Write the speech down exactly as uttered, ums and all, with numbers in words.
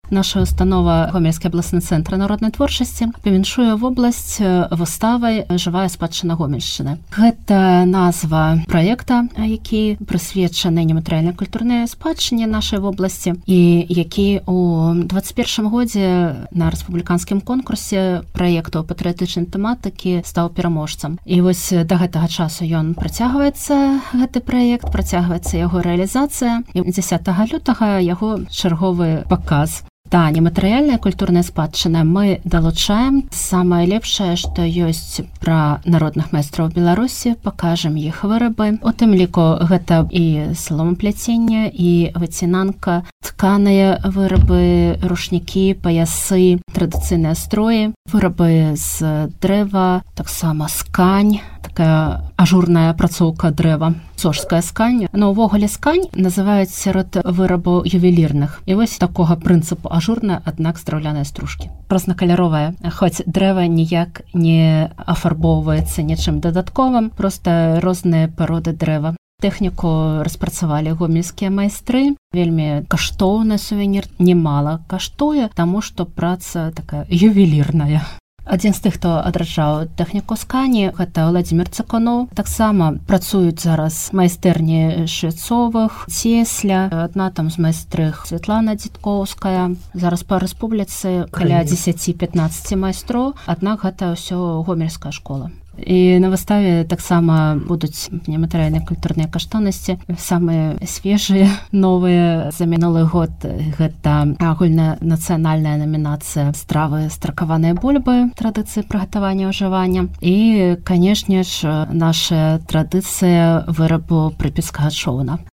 Наша установа Гомельскі абласны цэнтр народнай творчасці павіншуе вобласць выставай «Жывая спадчына Гомельшчыны». Гэта назва праекта, які прысвечаны нематэрыяльнай культурнай спадчыне нашай вобласці і які у дваццаць першым годзе на рэспубліканскім конкурсе праектаў патрыятычнай тэматыкі стаў пераможцам. І вось да гэтага часу ён працягваецца, гэты праект, працягваецца яго рэалізацыя. І дзесятага лютага яго чарговы паказ. Да, нематэрыяльная культурная спадчына мы далучаем. Самае лепшае, што ёсць пра народных майстроў Беларусі, пакажам іх вырабы. У тым ліку гэта і саломапляценне, і выцінанка, тканыя вырабы, рушнікі, паясы, традыцыйныя строі, вырабы з дрэва, таксама скань, такая ажурная апрацоўка дрэва, сожская скань. Но ўвогуле скань называюць сярод вырабаў ювелірных. І вось такога прынцыпу ажурная, аднак з драўлянай стружкі. Рознакаляровая, хоць дрэва ніяк не афарбоўваецца нечым дадатковым, проста розныя пароды дрэва. Тэхніку распрацавалі гомельскія майстры. Вельмі каштоўны сувенір, немала каштуе, таму што праца такая ювелірная. Адзін з тых, хто адраджаў тэхніку скані, гэта Владзімір Цыкуноў. Таксама працуюць зараз майстэрні Швецовых, Цесля, адна там з майстрых Святлана Дзідкоўская. Зараз па рэспубліцы каля дзесяць-пятнаццаць майстроў, аднак гэта ўсё гомельская школа. І на выставе таксама будуць нематэрыяльныя культурныя каштоўнасці, самыя свежыя, новыя. За мінулы год гэта агульнанацыянальная намінацыя стравы стракаваныя бульбы, традыцыі прыгатавання ўжывання. І, канешне ж, наша традыцыя вырабу прыпецкага чоўна.